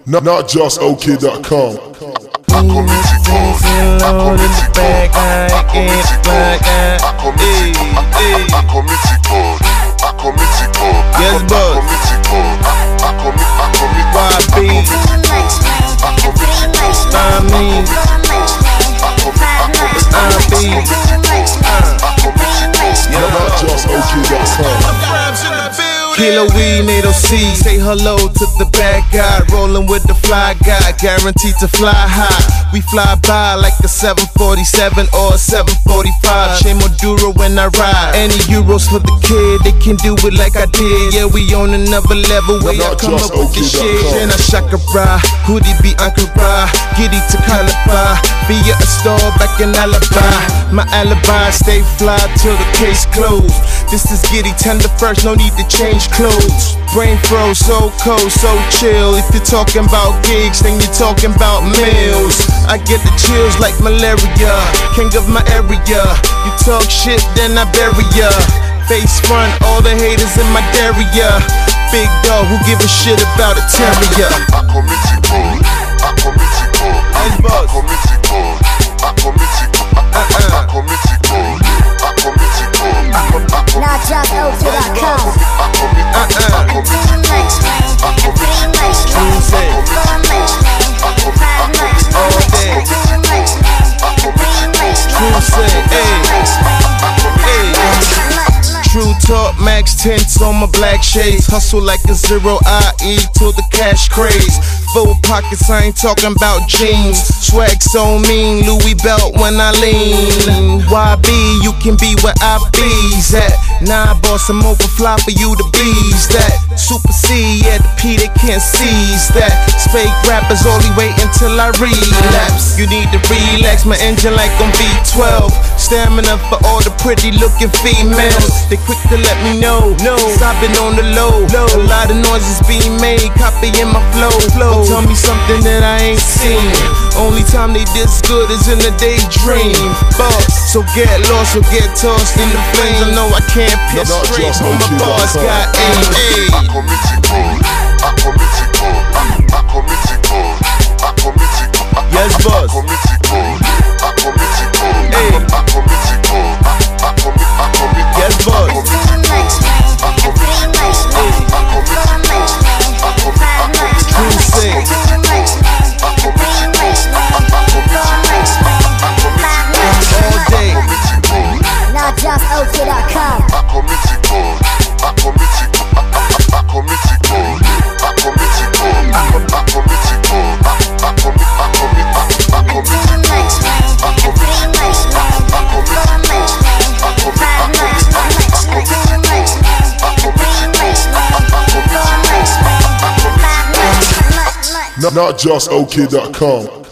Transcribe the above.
Not just OK.com. I commit it code. I commit it code. I commit it code. I commit it code. I commit it code. Yes, boss. I commit it code. I commit it Not just OK.com. Kilo weed, NATO C. Say hello to the bad guy. Rolling with the fly guy, guaranteed to fly high. We fly by like a 747 or a 745. Che Maduro when I ride. Any euros for the kid, they can do it like I did. Yeah, we on another level. Way I come up with the shit. Then I shakara, hoodie be Ankara, giddy to Calabar. Via a store back in Alibi. My alibi stay fly till the case closed. This is Giddy, tender first, no need to change clothes. Brain froze, so cold, so chill. If you're talking about gigs, then you're talking about meals. I get the chills like malaria, king of my area. You talk shit, then I bury ya. Face front, all the haters in my area. Big dog, who give a shit about a terrier? I commit it code. I commit it code. I commit it code. I commit it code. I commit it code. I commit it code. Not just OK.com. I commit True talk, max tints on my black shades. Hustle like a zero IE till the cash craze. Full pockets, I ain't talking about jeans. Swag so mean, Louis belt when I lean. YB, you can be where I be's at. Nah, boss, I'm overfly for you to bees that. Super C, yeah, the P, they can't seize that. Fake rappers only wait until I relapse. You need to relax, my engine like on V12. Stamina for all the pretty looking females. They quick to let me know, cause I've been on the low. A lot of noises being made, copying my flow. But tell me something that I ain't seen. Only time they this good is in the daydream. Boss, so get lost or get tossed in the flames. I know I can't piss straight, but my boss got aim. I commit it code. I commit it code. I commit it code. I commit it code. Yes, boss. I commit it code. I commit it code. I commit it code. I commit. Yes, boss. Not just OK.com. I commit it code. I commit it code. I commit it code. I commit it code. I commit it code. I Not just OK.com.